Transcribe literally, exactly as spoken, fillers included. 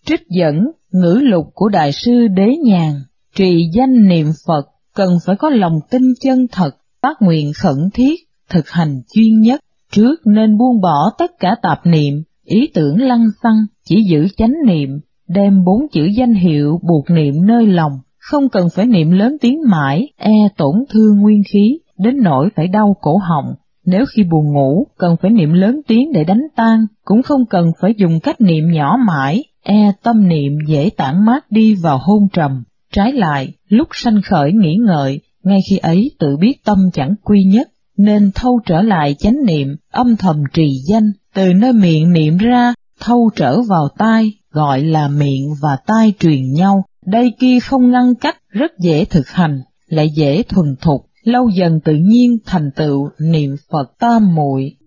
Trích dẫn ngữ lục của Đại sư Đế Nhàn: trì danh niệm Phật cần phải có lòng tin chân thật, phát nguyện khẩn thiết, thực hành chuyên nhất. Trước nên buông bỏ tất cả tạp niệm, ý tưởng lăng xăng, chỉ giữ chánh niệm, đem bốn chữ danh hiệu buộc niệm nơi lòng, không cần phải niệm lớn tiếng mãi, e tổn thương nguyên khí, đến nỗi phải đau cổ họng. Nếu khi buồn ngủ, cần phải niệm lớn tiếng để đánh tan, cũng không cần phải dùng cách niệm nhỏ mãi, e tâm niệm dễ tản mát đi vào hôn trầm. Trái lại, lúc sanh khởi nghĩ ngợi, ngay khi ấy tự biết tâm chẳng quy nhất, nên thâu trở lại chánh niệm, âm thầm trì danh, từ nơi miệng niệm ra, thâu trở vào tai, gọi là miệng và tai truyền nhau. Đây kia không ngăn cách, rất dễ thực hành, lại dễ thuần thục, lâu dần tự nhiên thành tựu niệm Phật tam muội.